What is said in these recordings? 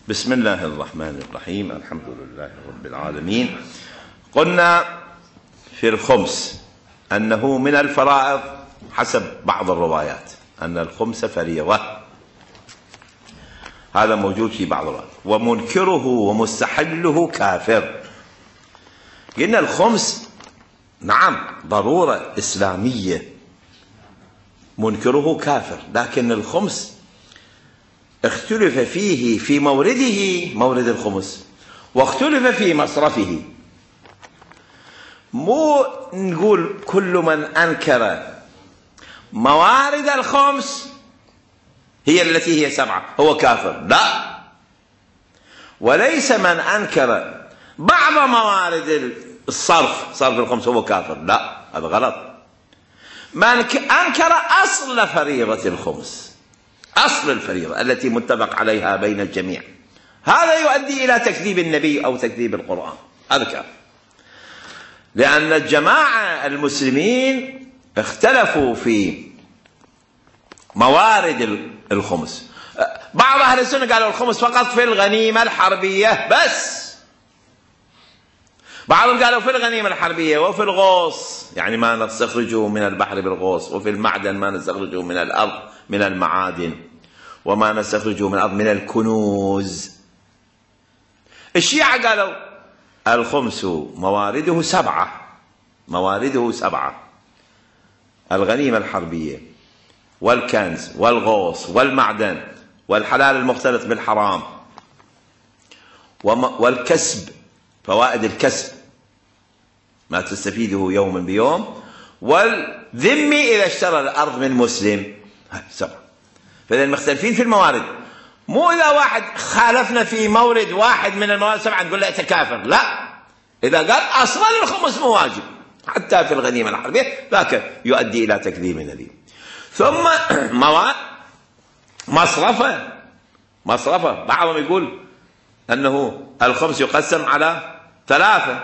بسم الله الرحمن الرحيم. الحمد لله رب العالمين. قلنا في الخمس أنه من الفرائض حسب بعض الروايات، أن الخمس فريضة، هذا موجود في بعض الروايات. ومنكره ومستحله كافر. قلنا الخمس نعم ضرورة إسلامية، منكره كافر، لكن الخمس اختلف فيه في مورده، مورد الخمس، واختلف في مصرفه. مو نقول كل من أنكر موارد الخمس هي التي هي 7 هو كافر، لا، وليس من أنكر بعض موارد صرف الخمس هو كافر، لا، هذا غلط. من أنكر أصل فريضة الخمس، أصل الفريضة التي متفق عليها بين الجميع، هذا يؤدي إلى تكذيب النبي أو تكذيب القرآن، هذا كافر. لأن الجماعة المسلمين اختلفوا في موارد الخمس. بعض أهل السنة قالوا الخمس فقط في الغنيمة الحربية بس، بعضهم قالوا في الغنيمة الحربية وفي الغوص، يعني ما نستخرجه من البحر بالغوص، وفي المعدن ما نستخرجه من الأرض من المعادن، وما نستخرجه من الأرض من الكنوز. الشيعة قالوا الخمس موارده 7، موارده 7، الغنيمة الحربية والكنز والغوص والمعدن والحلال المختلط بالحرام والكسب، فوائد الكسب ما تستفيده يوما بيوم، والذمي إذا اشترى الأرض من مسلم، 7. فإذا مختلفين في الموارد. مو إذا واحد خالفنا في مورد واحد من الموارد 7 نقول له تكافر، لا، إذا قال أصلا الخمس مو واجب حتى في الغنيمة الحربية ذاك يؤدي إلى تكذيب النبي. ثم مصرفة، بعضهم يقول أنه الخمس يقسم على 3.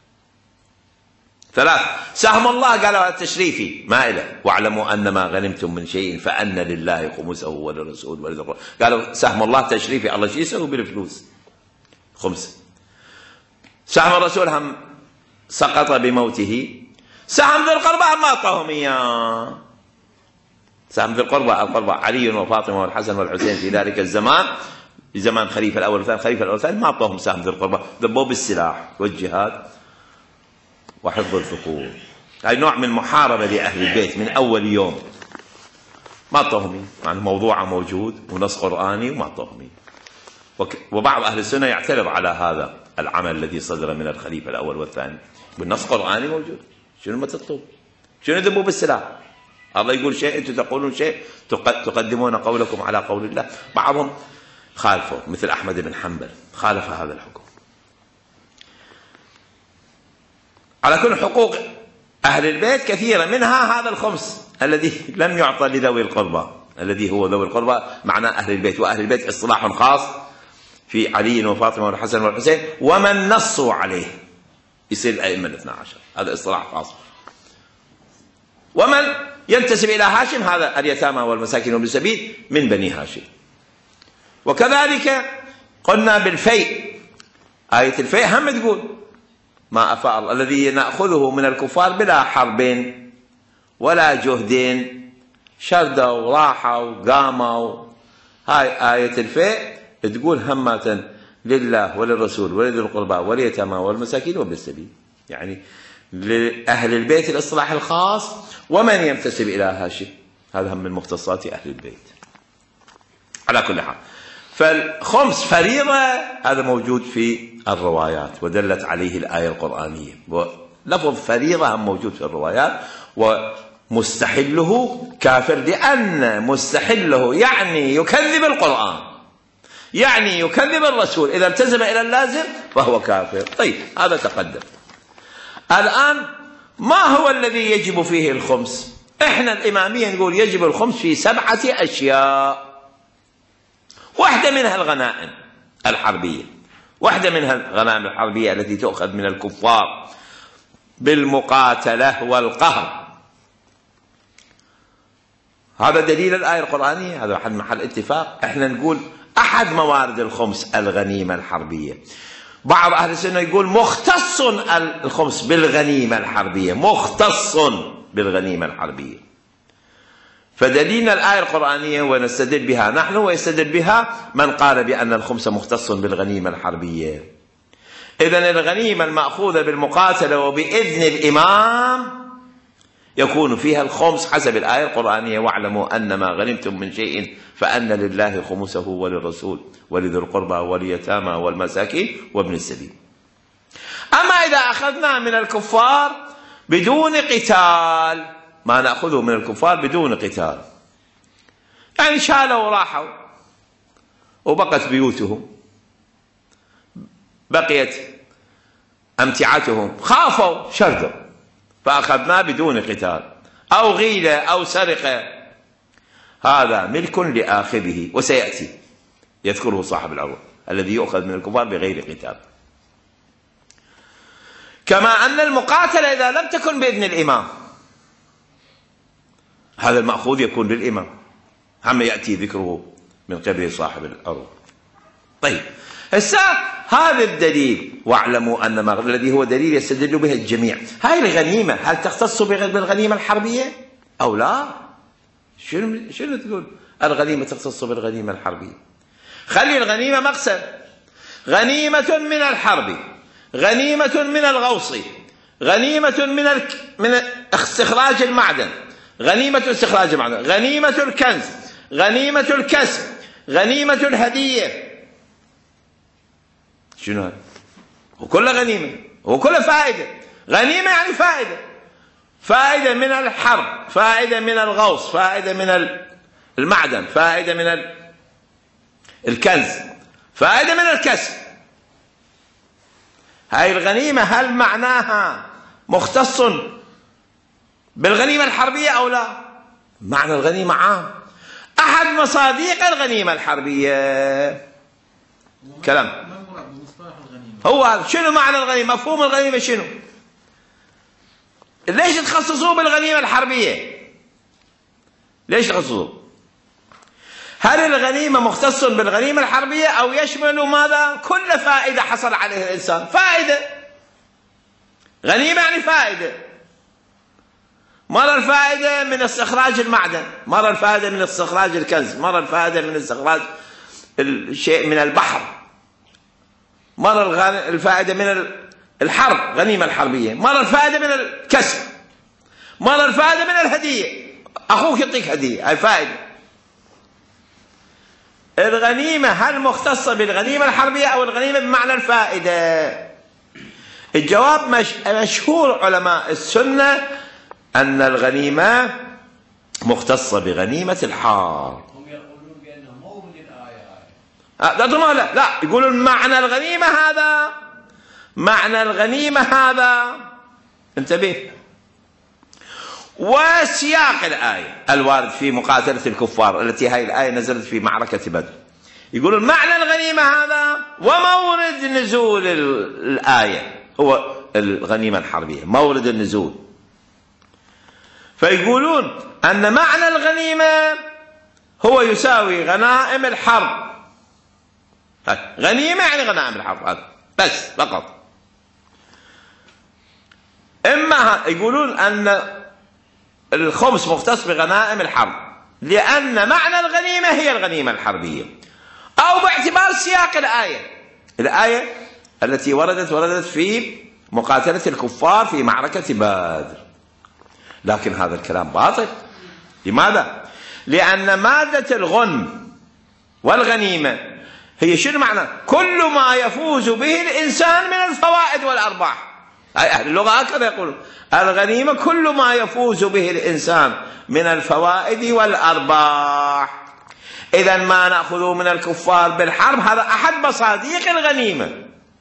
سهم الله قالوا التشريفي مائلة، واعلموا أن ما غنمتم من شيء فأن لله خمسه وللرسول ولذي القربى. قالوا سهم الله تشريفي، الله شو يسوي بالفلوس؟ خمس. سهم الرسول هم سقط بموته. سهم ذي القربى ما أعطاهم إياه. سهم ذي القربى علي وفاطمة والحسن والحسين في ذلك الزمان، في زمان خليفة الأول والثاني، خليفة الأول والثاني ما أعطاهم سهم ذي القربى، ذبوا بالسلاح والجهاد وحفظ الثقور. هاي نوع من محاربة لأهل البيت من أول يوم، ما أعطاهم، يعني موضوعه موجود ونص قرآني وما أعطاهم. وبعض أهل السنة يعترض على هذا العمل الذي صدر من الخليفة الأول والثاني، والنص قرآني موجود، شنو ما تطلب؟ شنو ذبوا بالسلاح؟ الله يقول شيء أنتم تقولون شيء، تقدمون قولكم على قول الله. بعضهم خالفوا مثل أحمد بن حنبل خالف هذا الحكم. على كل حقوق أهل البيت كثيرة، منها هذا الخمس الذي لم يعطى لذوي القربى، الذي هو ذوي القربى معنى أهل البيت، وأهل البيت اصطلاح خاص في علي وفاطمة والحسن والحسين ومن نصوا عليه يصير الأئمة 12، هذا اصطلاح خاص. ومن ينتسب إلى هاشم هذا اليتامى والمساكين وابن السبيل من بني هاشم. وكذلك قلنا بالفيء، آية الفيء هم تقول ما أفاء الله الذي نأخذه من الكفار بلا حرب ولا جهد، شردوا وراحوا وقاموا. هاي آية الفيء تقول همة لله وللرسول ولذي القربى واليتامى والمساكين وابن السبيل، يعني لأهل البيت الإصلاح الخاص ومن ينتسب إلى هاشم، هذا هم من مختصات أهل البيت. على كل حال فالخمس فريضة، هذا موجود في الروايات ودلت عليه الآية القرآنية، ولفظ فريضة هم موجود في الروايات. ومستحله كافر، لأن مستحله يعني يكذب القرآن، يعني يكذب الرسول، إذا التزم إلى اللازم فهو كافر. طيب هذا تقدم. الآن ما هو الذي يجب فيه الخمس؟ إحنا الإمامية نقول يجب الخمس في 7 أشياء، واحدة منها الغنائم الحربية، واحدة منها الغنائم الحربية التي تؤخذ من الكفار بالمقاتلة والقهر. هذا دليل الآية القرآنية، هذا محل اتفاق. احنا نقول أحد موارد الخمس الغنيمة الحربية. بعض أهل السنة يقول مختص الخمس بالغنيمة الحربية، مختص بالغنيمة الحربية. فدليلنا الآية القرآنية ونستدل بها نحن ويستدل بها من قال بأن الخمس مختص بالغنيمة الحربية. إذن الغنيمة المأخوذة بالمقاتلة وبإذن الإمام يكون فيها الخمس حسب الآية القرآنية: واعلموا أن ما غنمتم من شيء فأن لله خمسه وللرسول ولذي القربى واليتامى والمساكين وابن السبيل. أما إذا أخذنا من الكفار بدون قتال، ما نأخذه من الكفار بدون قتال، يعني شالوا وراحوا وبقت بيوتهم، بقيت أمتعتهم، خافوا شردوا، فأخذناه بدون قتال، أو غيلة أو سرقة، هذا ملك لآخذه، وسيأتي يذكره صاحب العروض الذي يؤخذ من الكفار بغير قتال. كما أن المقاتلة إذا لم تكن بإذن الإمام، هذا المأخوذ يكون للإمام، عما يأتي ذكره من قبل صاحب العروض. طيب، هسه هذا الدليل واعلموا أن ما الذي هو دليل يستدل به الجميع. هاي الغنيمة هل تختص بالغنيمة الحربية أو لا؟ شنو تقول الغنيمة تختص بالغنيمة الحربية؟ خلي الغنيمة مقسم: غنيمة من الحرب، غنيمة من الغوص، غنيمة من استخراج المعدن، غنيمة استخراج المعدن، غنيمة الكنز، غنيمة الكسب، غنيمة الهدية. شنو هذا؟ وكل غنيمة وكل فائدة. غنيمة يعني فائدة، فائدة من الحرب، فائدة من الغوص، فائدة من المعدن، فائدة من الكنز، فائدة من الكسب. هاي الغنيمة هل معناها مختص بالغنيمة الحربية أو لا؟ معنى الغنيمة عام. أحد مصادق الغنيمة الحربية كلام هو شنو معنى الغنيمة؟ مفهوم الغنيمة شنو؟ ليش تخصصوه بالغنيمة الحربية؟ ليش تخصصوه؟ هل الغنيمة مختص بالغنيمة الحربية أو يشمل ماذا؟ كل فائدة حصل عليها الإنسان. فائدة، غنيمة يعني فائدة، مرة الفائدة من استخراج المعدن، مرة الفائدة من استخراج الكنز، مرة الفائدة من استخراج الشيء من البحر، مرة الفائدة من الحرب، غنيمة الحربية، مرة الفائدة من الكسب، مرة الفائدة من الهدية، أخوك يعطيك هدية، هاي فائدة. الغنيمة هل مختصة بالغنيمة الحربية أو الغنيمة بمعنى الفائدة؟ الجواب مشهور علماء السنة أن الغنيمة مختصة بغنيمة الحرب. هم يقولون بأنه مورد الآية لا يقولون معنى الغنيمة هذا، معنى الغنيمة هذا، انتبه، وسياق الآية الوارد في مقاتلة الكفار التي هاي الآية نزلت في معركة بدر، يقولون معنى الغنيمة هذا ومورد نزول الآية هو الغنيمة الحربية، مورد النزول. فيقولون أن معنى الغنيمة هو يساوي غنائم الحرب. غنيمة يعني غنائم الحرب، هذا بس فقط. إما يقولون أن الخمس مختص بغنائم الحرب لأن معنى الغنيمة هي الغنيمة الحربية، أو باعتبار سياق الآية التي وردت في مقاتلة الكفار في معركة بدر. لكن هذا الكلام باطل. لماذا؟ لأن مادة الغنم والغنيمة هي شنو معنى؟ كل ما يفوز به الإنسان من الفوائد والأرباح. أهل اللغة هكذا يقولون: الغنيمة كل ما يفوز به الإنسان من الفوائد والأرباح. إذا ما نأخذه من الكفار بالحرب هذا أحد مصادق الغنيمة.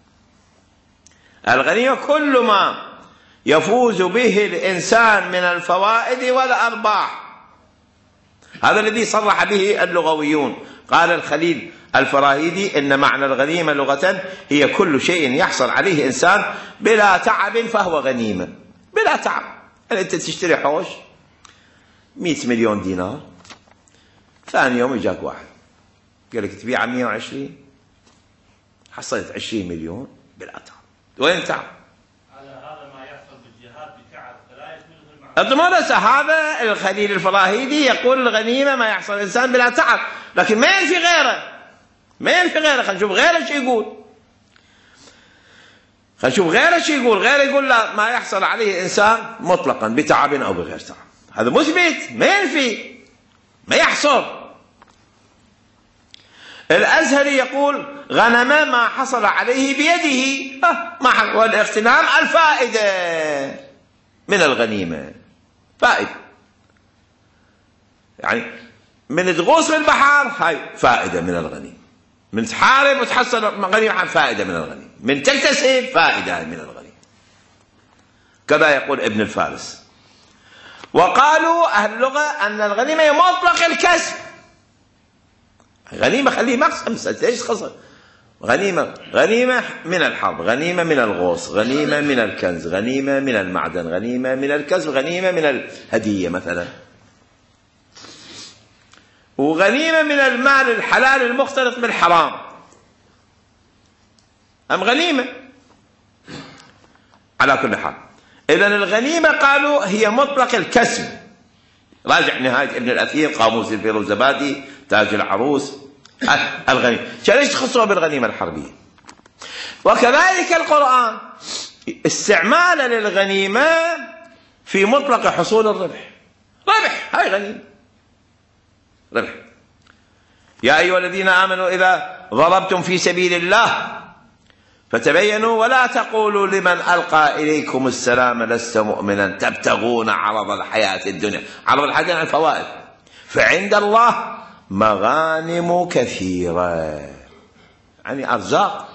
الغنيمة كل ما يفوز به الإنسان من الفوائد والأرباح، هذا الذي صرح به اللغويون. قال الخليل الفراهيدي: إن معنى الغنيمة لغة هي كل شيء يحصل عليه إنسان بلا تعب فهو غنيمة. بلا تعب، يعني أنت تشتري حوش 100 مليون دينار، ثاني يوم يجاك واحد قال لك تبيع 120 حصلت 20 مليون بلا تعب. وين تعب؟ على هذا ما يحصل بالجهاد بتعب فلا يكمله المعنى. هذا الخليل الفراهيدي يقول الغنيمة ما يحصل الإنسان بلا تعب، لكن ما ينفي غيره، ما ينفي غيره. خلينا نشوف غيره شو يقول، خلينا نشوف غيره شو يقول. غيره يقول لا، ما يحصل عليه إنسان مطلقا بتعب أو بغير تعب. هذا مثبت، ما ينفي، ما يحصل. الأزهري يقول غنم ما حصل عليه بيده، والاغتنام الفائدة من الغنيمة، فائدة يعني من تغوص في البحر هاي فائدة من الغنيمة، من تحارب وتحصل غنيمة فائدة من الغنيمة، من تكتسب فائدة من الغنيمة. كذا يقول ابن الفارس. وقالوا أهل اللغة أن الغنيمة مطلق الكسب. غنيمة خليه مقسم، ليش خسر؟ غنيمة من الحرب، غنيمة من الغوص، غنيمة من الكنز، غنيمة من المعدن، غنيمة من الكسب، غنيمة من الهدية مثلا، وغنيمة من المال الحلال المختلط بالحرام. أم غنيمة على كل حال. إذن الغنيمة قالوا هي مطلق الكسب. راجع نهاية ابن الأثير، قاموس الفيروزبادي، تاج العروس. الغنيمة ليش تخصوها بالغنيمة الحربية؟ وكذلك القرآن استعمال للغنيمة في مطلق حصول الربح. ربح، هاي غنيمة، ربح. يا أيها الذين آمنوا إذا ضربتم في سبيل الله فتبينوا ولا تقولوا لمن ألقى إليكم السلام لست مؤمنا تبتغون عرض الحياة الدنيا. عرض الحياة الدنيا الفوائد. فعند الله مغانم كثيرة، يعني أرزاق.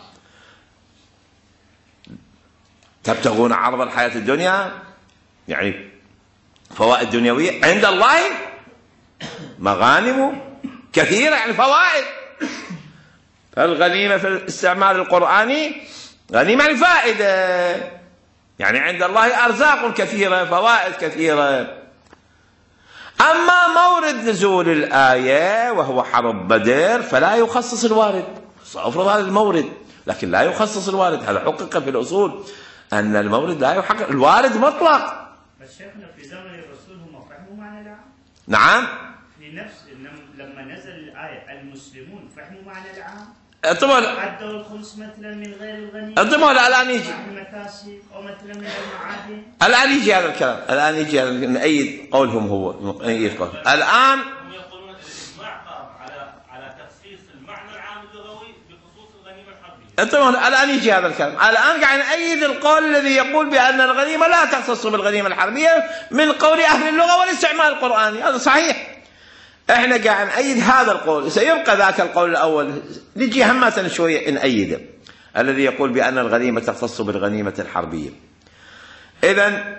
تبتغون عرض الحياة الدنيا يعني فوائد دنيوية. عند الله مغانم كثيرة يعني فوائد. فالغنيمة في الاستعمال القرآني غنيمة يعني فائدة، يعني عند الله أرزاق كثيرة، فوائد كثيرة. أما مورد نزول الآية وهو حرب بدر فلا يخصص الوارد. سأفرض هذا المورد لكن لا يخصص الوارد. هذا حقق في الأصول أن المورد لا يحقق، الوارد مطلق. بس شيخنا في زمن الرسول هم فهموا معنى العام؟ نعم، في نفس لما نزل الآية المسلمون فهموا معنى العام؟ طبعا عدوا الخمس مثلا من غير الغنيمة. طبعا الآن يجي المكاسب أو مثلا من المعادن. الآن يجي هذا الكلام، الآن يجي نأيد قولهم، هو نأيد قول. الآن هم يقولون الإجماع قام على تخصيص المعنى العام اللغوي بخصوص الغنيمة الحربية. طبعا الآن يجي هذا الكلام. الآن قاعد نأيد القول الذي يقول بأن الغنيمة لا تختص بالغنيمة الحربية من قول أهل اللغة والاستعمال القرآني. هذا صحيح، احنا قاعد نأيد هذا القول. سيبقى ذاك القول الأول، نجي همة شوية نأيده، الذي يقول بأن الغنيمة تختص بالغنيمة الحربية. إذن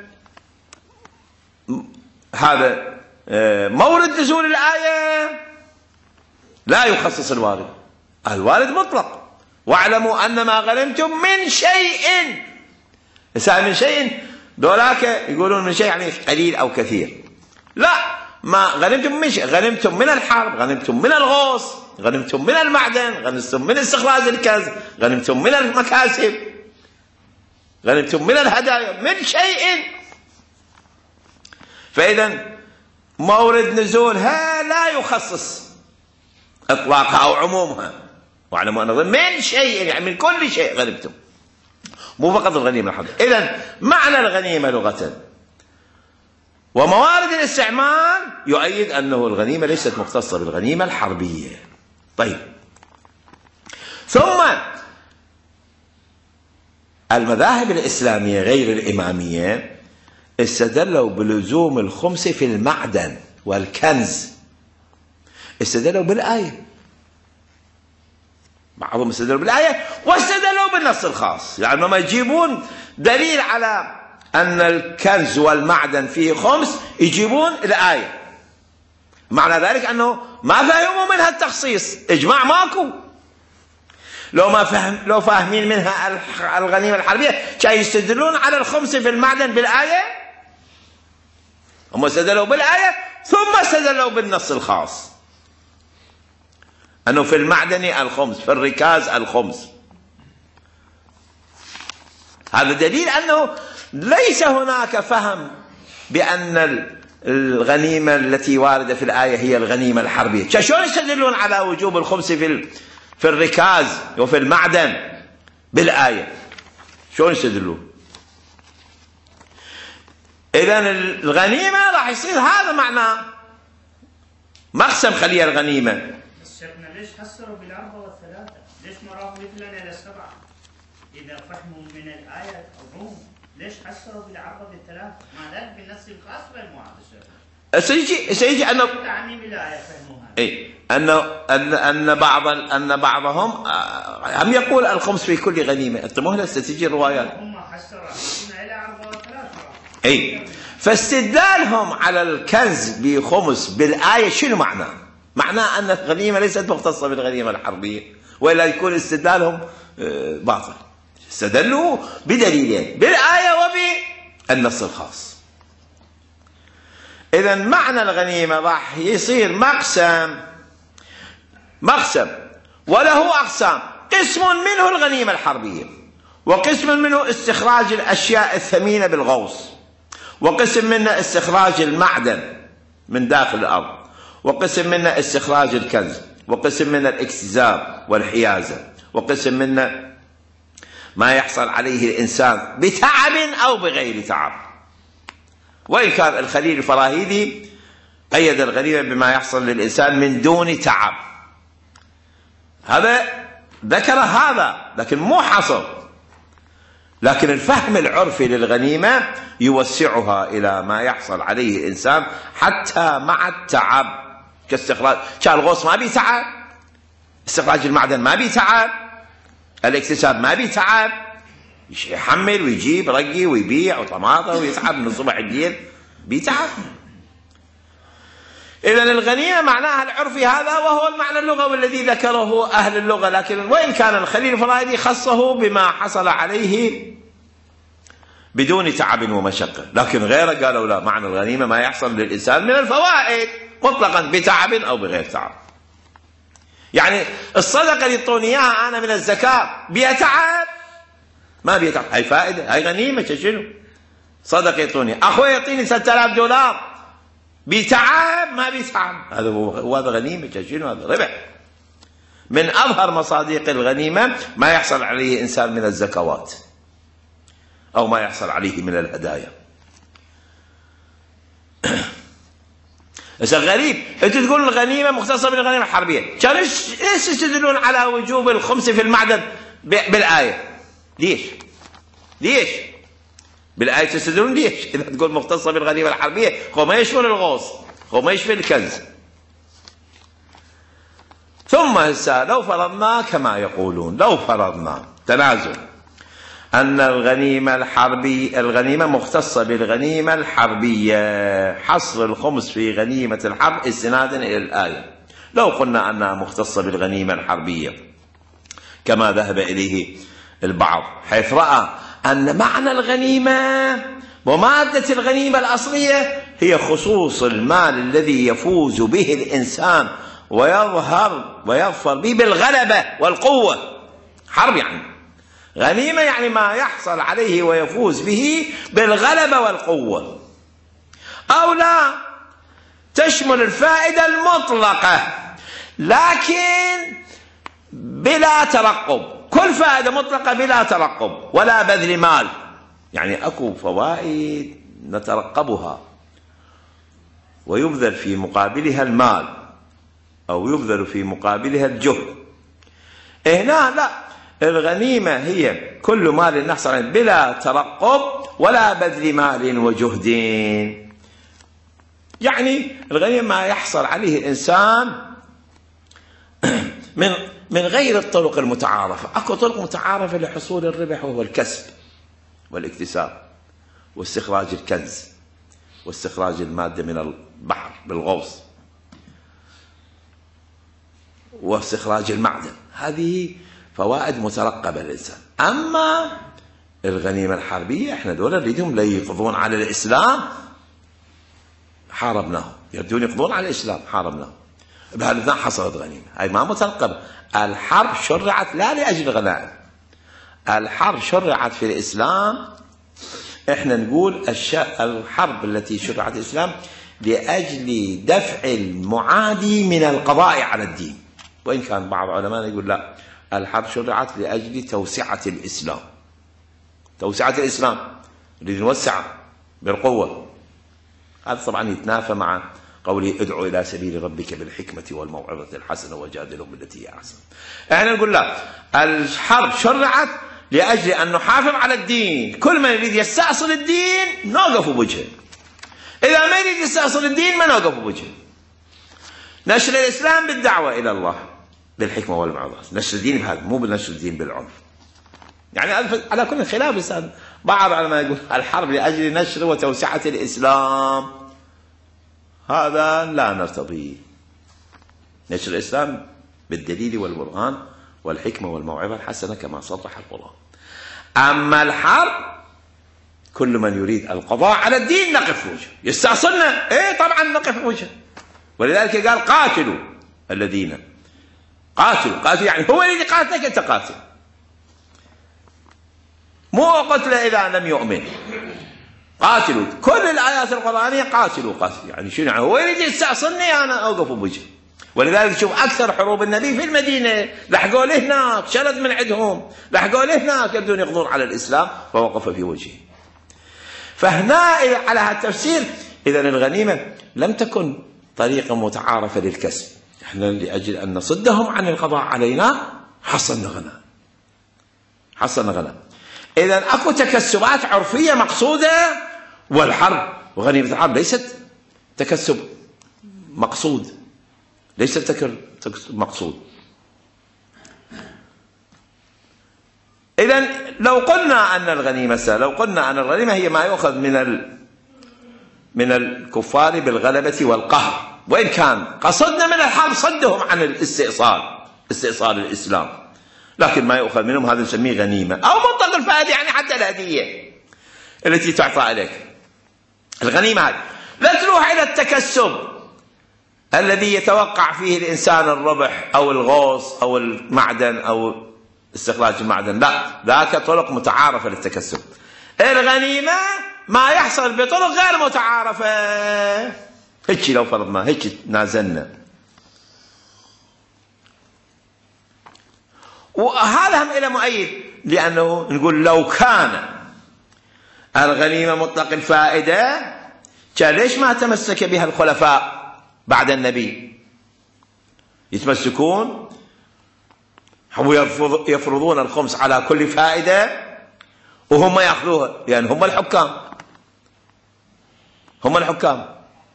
هذا مورد نزول الآية لا يخصص الوارد، الوارد مطلق. واعلموا أن ما غنمتم من شيء. من شيء دولاك يقولون من شيء يعني قليل أو كثير. لا، ما غنمتم من شيء، غنمتم من الحرب، غنمتم من الغوص، غنمتم من المعدن، غنمتم من استخراج الكنز، غنمتم من المكاسب، غنمتم من الهدايا، من شيء. فإذا مورد نزولها لا يخصص إطلاقها أو عمومها. واعلموا أن من شيء يعني من كل شيء غنمتم، مو فقط الغنيمة الحربية. إذا معنى الغنيمة لغة وموارد الاستعمال يؤيد أنه الغنيمة ليست مختصة بالغنيمة الحربية. طيب، ثم المذاهب الإسلامية غير الإمامية استدلوا بلزوم الخمس في المعدن والكنز. استدلوا بالآية، بعضهم استدلوا بالآية واستدلوا بالنص الخاص. يعني لما يجيبون دليل على أن الكنز والمعدن فيه خمس يجيبون الآية، معنى ذلك أنه ما فهموا منها التخصيص، إجماع ماكو. لو فاهمين منها الغنيمة الحربية كانوا يستدلون على الخمس في المعدن بالآية. هم استدلوا بالآية ثم استدلوا بالنص الخاص. أنه في المعدن الخمس، في الركاز الخمس. هذا دليل أنه ليس هناك فهم بأن الغنيمة التي واردة في الآية هي الغنيمة الحربية. شلون يستدلون على وجوب الخمس في الركاز وفي المعدن بالآية؟ شلون يستدلون؟ إذن الغنيمة راح يصير هذا معناه مقسم خلية الغنيمة. شيخنا ليش حصروا بالأربعة والثلاثة؟ ليش ما راحوا مثلا إلى السبعة؟ إذا فهموا من الآية عموم، ليش حصروا بالأربعة والثلاثة؟ مع ذلك بالنص الخاص بالمعاهدة. سيجي أنه تعميم الآية فهموها. إيه أن بعضهم هم يقول الخمس في كل غنيمة. أنت مو هسه تجي الروايات. هم حصروا إلى أربعة والثلاثة. إيه، فاستدلالهم على الكنز بخمس بالآية شنو معناه؟ معناه أن الغنيمة ليست مختصة بالغنيمة الحربية، وإلا يكون استدلالهم باطل. استدلوا بدليلين، بالآية وبالنص الخاص. إذن معنى الغنيمة راح يصير مقسم وله أقسام. قسم منه الغنيمة الحربية، وقسم منه استخراج الأشياء الثمينة بالغوص، وقسم منه استخراج المعدن من داخل الأرض، وقسم منه استخراج الكنز، وقسم منه الاكتساب والحيازة، وقسم منه ما يحصل عليه الإنسان بتعب أو بغير تعب. وإن كان الخليل الفراهيدي قيد الغنيمة بما يحصل للإنسان من دون تعب، هذا ذكر هذا لكن مو حصر. لكن الفهم العرفي للغنيمة يوسعها إلى ما يحصل عليه الإنسان حتى مع التعب، كاستخراج كان الغوص ما بيه تعب، استخراج المعدن ما بيه تعب، الاكتساب ما بيه تعب، يحمل ويجيب رقي ويبيع وطماطة ويتعب من الصبح الليل بيتعب. إذن الغنيمة معناها العرفي هذا، وهو المعنى اللغوي الذي ذكره أهل اللغة. لكن وإن كان الخليل الفراهيدي خصه بما حصل عليه بدون تعب ومشقة، لكن غيره قالوا لا، معنى الغنيمة ما يحصل للإنسان من الفوائد مطلقا بتعب أو بغير تعب. يعني الصدقة اللي يعطوني إياها أنا من الزكاة بيها تعب ما بيها تعب، هاي فائدة، هاي غنيمة. شنو صدقة يعطوني؟ أخوي يعطيني $6000 بتعب ما بيتعب، هذا هو هذا غنيمة. شنو هذا؟ ربح. من أظهر مصادق الغنيمة ما يحصل عليه إنسان من الزكوات أو ما يحصل عليه من الهدايا. بس غريب انتوا تقولون الغنيمة مختصة بالغنيمة الحربية، كانوا ليش يستدلون على وجوب الخمس في المعدن بالآية؟ ليش بالآية تستدلون؟ ليش إذا تقول مختصة بالغنيمة الحربية؟ هو ما يشمل الغوص، هو ما يشمل الكنز. ثم هسه لو فرضنا كما يقولون، لو فرضنا تنازل أن الغنيمة مختصة بالغنيمة الحربية، حصر الخمس في غنيمة الحرب استنادا إلى الآية. لو قلنا أنها مختصة بالغنيمة الحربية كما ذهب إليه البعض، حيث رأى أن معنى الغنيمة ومادة الغنيمة الأصلية هي خصوص المال الذي يفوز به الإنسان ويظفر به بالغلبة والقوة. حرب يعني غنيمة، يعني ما يحصل عليه ويفوز به بالغلبة والقوة. أو لا تشمل الفائدة المطلقة لكن بلا ترقب، كل فائدة مطلقة بلا ترقب ولا بذل مال. يعني أكو فوائد نترقبها ويبذل في مقابلها المال أو يبذل في مقابلها الجهد. هنا لا، الغنيمة هي كل مال نحصل عليه بلا ترقب ولا بذل مال وجهد. يعني الغنيمة ما يحصل عليه الإنسان من غير الطرق المتعارفة. أكو طرق متعارفة لحصول الربح، وهو الكسب والاكتساب واستخراج الكنز واستخراج المادة من البحر بالغوص واستخراج المعدن. هذه فوائد مترقبة للإنسان. أما الغنيمة الحربية احنا دول نريدهم ليقضون على الإسلام، حاربناهم. يريدون يقضون على الإسلام، حاربناهم. بهالاثنين حصلت غنيمة. هاي ما مترقبة. الحرب شرعت لا لأجل الغنائم، الحرب شرعت في الإسلام، احنا نقول الحرب التي شرعت في الإسلام لأجل دفع المعادي من القضاء على الدين، وإن كان بعض علماء يقول لا، الحرب شرعت لأجل توسعة الإسلام، توسعة الإسلام نريد نوسع بالقوة. هذا طبعا يتنافى مع قوله ادعو إلى سبيل ربك بالحكمة والموعظة الحسنة وجادلهم بالتي هي أحسن. احنا نقول لا، الحرب شرعت لأجل أن نحافظ على الدين، كل من يريد يستأصل الدين نوقف بوجهه، إذا ما يريد يستأصل الدين ما نوقف بوجهه. نشر الإسلام بالدعوة إلى الله بالحكمة والموعظة، نشر الدين بهذا، مو بنشر الدين بالعنف. يعني على كل خلاف، بعض العلماء يقول الحرب لأجل نشر وتوسعة الإسلام، هذا لا نرتضيه. نشر الإسلام بالدليل والبرهان والحكمة والموعظة الحسنة كما صرح القرآن. أما الحرب كل من يريد القضاء على الدين نقف وجهه، يستأصلنا إيه طبعا نقف وجهه. ولذلك قال قاتلوا الذين، قاتلوا يعني هو الذي قاتلك أنت قاتل، مو قتل إذا لم يؤمن. قاتلوا، كل الآيات القرآنية قاتلوا يعني شنو؟ يعني هو يريد يستأصلني أنا أوقف بوجهه. ولذلك شوف أكثر حروب النبي في المدينة، لحقوا له هناك شرد من عندهم، لحقوا له هناك يبدون يقضون على الإسلام فوقف في وجهه. فهنا على هذا التفسير إذا الغنيمة لم تكن طريقة متعارفة للكسب، احنا لأجل أن نصدهم عن القضاء علينا حصلنا غنم. إذا أكو تكسبات عرفية مقصودة، والحرب وغنيمة الحرب ليست تكسب مقصود، ليست تكسب مقصود. إذا لو قلنا أن الغنيمة هي ما يؤخذ من الكفار بالغلبة والقهر، وإن كان قصدنا من الحرب صدهم عن استئصال الإسلام، لكن ما يؤخذ منهم هذا نسميه غنيمة أو مطلق الفائدة، يعني حتى الهدية التي تعطى عليك. الغنيمة هذه لا تروح إلى التكسب الذي يتوقع فيه الإنسان الربح أو الغوص أو المعدن أو استخراج المعدن، لا، ذاك طرق متعارفة للتكسب. الغنيمة ما يحصل بطرق غير متعارفة، هيك لو فرضنا هيك نازلنا، وهذا هم إلى مؤيد، لأنه نقول لو كان الغنيمة مطلق الفائدة كان ليش ما تمسك بها الخلفاء بعد النبي؟ يتمسكون يفرضون الخمس على كل فائدة وهم يأخذوها، لأن هم الحكام،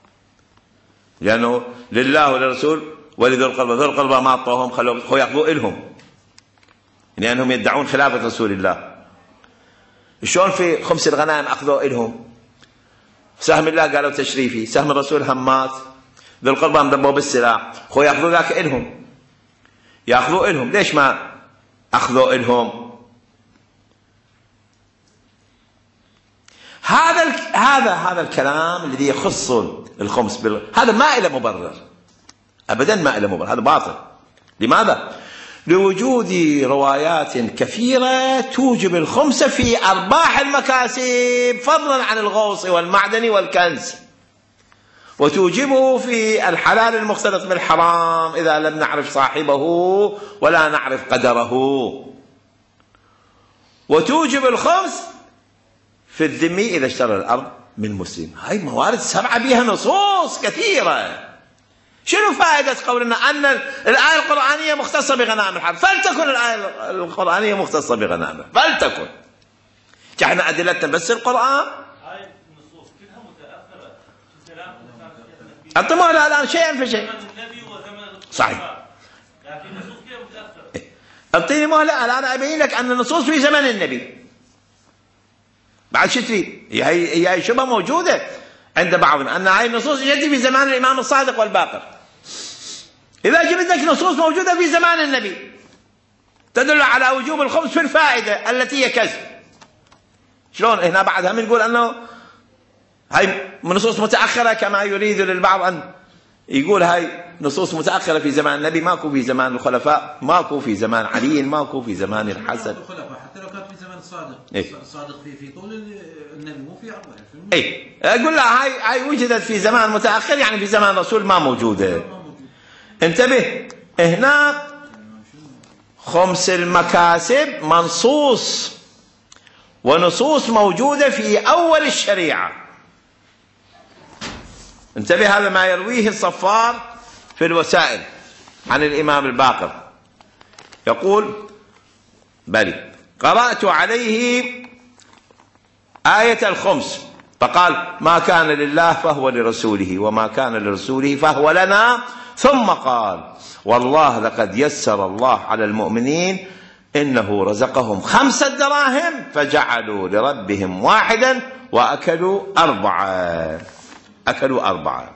لأنه لله وللرسول ولذو القربى ما أعطوهم خلوا يأخذوا إلهم، لأنهم يدعون خلافة رسول الله. شلون في خمس الغنائم أخذوا إلهم؟ سهم الله قالوا تشريفي، سهم الرسول همات، ذو القربى مدبوا بالسلاح، خو يأخذوا ذاك إلهم، يأخذوا إلهم، ليش ما أخذوا إلهم؟ هذا الكلام الذي يخص الخمس هذا ما إله مبرر أبدا، ما إله مبرر، هذا باطل. لماذا؟ لوجود روايات كثيرة توجب الخمس في أرباح المكاسب فضلا عن الغوص والمعدن والكنز، وتوجبه في الحلال المختلط بالحرام إذا لم نعرف صاحبه ولا نعرف قدره، وتوجب الخمس في الذمي إذا اشترى الأرض من مسلم. هاي موارد 7 بها نصوص كثيرة. شنو فائدة قولنا أن الآية القرآنية مختصة بغنائم الحرب؟ فلتكن الآية القرآنية مختصة بغنائم، فلتكن. احنا أدلتنا بس القرآن. هاي النصوص كلها متأثرة في كلام أنتم الآن شيئا فشيء. النبي وزمن صحيح. لكن النصوص كلها متأثرة. أعطيني مهلة، الآن أبين لك أن النصوص في زمن النبي. بعد شو تريد؟ هي شبه موجودة عند بعضهم أن هاي النصوص جت في زمان الإمام الصادق والباقر. إذا جبت لك نصوص موجودة في زمان النبي تدل على وجوب الخمس في الفائدة التي هي كسب، شلون هنا بعدها بنقول أنه هاي نصوص متأخرة كما يريد للبعض أن يقول هاي نصوص متأخرة في زمان النبي، ماكو في زمان الخلفاء، ماكو في زمان علي، ماكو في زمان الحسن. حتى لو كانت في زمان الصادق. الصادق في طول النبي مو في عرضه. اي اقول لا، هاي وجدت في زمان متأخر، يعني في زمان الرسول ما موجودة. انتبه، هنا خمس المكاسب منصوص ونصوص موجودة في أول الشريعة. انتبه، هذا ما يرويه الصفار في الوسائل عن الإمام الباقر، يقول: بلي قرأت عليه آية الخمس فقال: ما كان لله فهو لرسوله، وما كان لرسوله فهو لنا، ثم قال: والله لقد يسر الله على المؤمنين إنه رزقهم 5 دراهم فجعلوا لربهم 1 وأكلوا 4. أكلوا 4.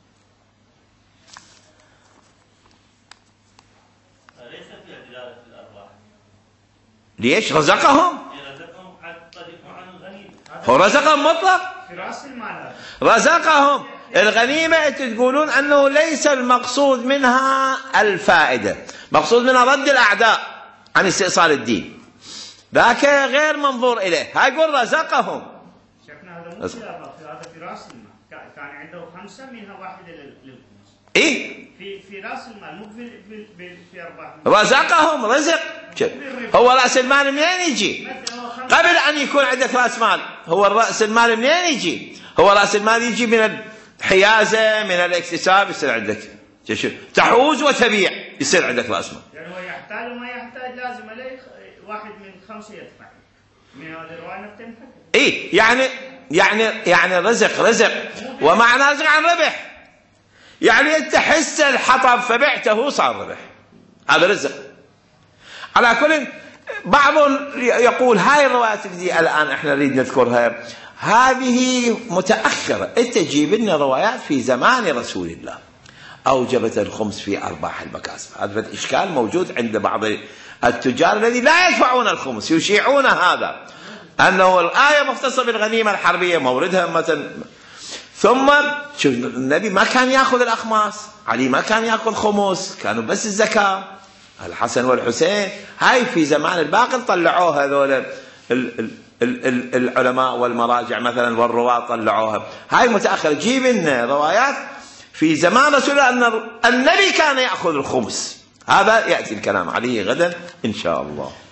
ليس فيها دلالة الأرباح. ليش رزقهم؟ رزقهم عن الغنيمة. هو رزقهم مطلق، في رأس المال رزقهم. الغنيمة تقولون أنه ليس المقصود منها الفائدة، مقصود منها رد الأعداء عن استئصال الدين، ذاك غير منظور إليه. هاي يقول رزقهم. شفنا هذا مو في الأرباح، هذا في رأس المال. كان عنده 5 منها 1 للخمس. إيه؟ في رأس المال، مو في أرباح. رزقهم، رزق. هو رأس المال منين يجي؟ قبل أن يكون عندك رأس مال، هو رأس المال منين يجي؟ هو رأس المال يجي من الحيازة، من الاكتساب، يصير عندك تحوز وتبيع، يصير عندك رأس مال. يعني هو يحتاج وما يحتاج لازم عليه 1 من 5 يدفع. من هذه الرواية نفتهم. إيه يعني رزق، ومعنى رزق عن ربح. يعني أنت حس الحطب فبعته صار ربح، هذا رزق. على كل، بعضهم يقول هاي الروايات اللي الآن احنا نريد نذكرها هذه متأخرة، انت جيب لنا روايات في زمان رسول الله أوجبت الخمس في أرباح المكاسب. هذا إشكال موجود عند بعض التجار الذي لا يدفعون الخمس، يشيعون هذا أنه الآية مختصة بالغنيمة الحربية، موردها مثلا. ثم شوف، النبي ما كان يأخذ الأخماس، علي ما كان يأخذ خمس، كانوا بس الزكاة. الحسن والحسين هاي في زمان الباقر طلعوها هذول العلماء والمراجع مثلا والرواة طلعوها. هاي متأخر، جيب لنا روايات في زمان رسول الله أن النبي كان يأخذ الخمس. هذا يأتي الكلام عليه غدا إن شاء الله.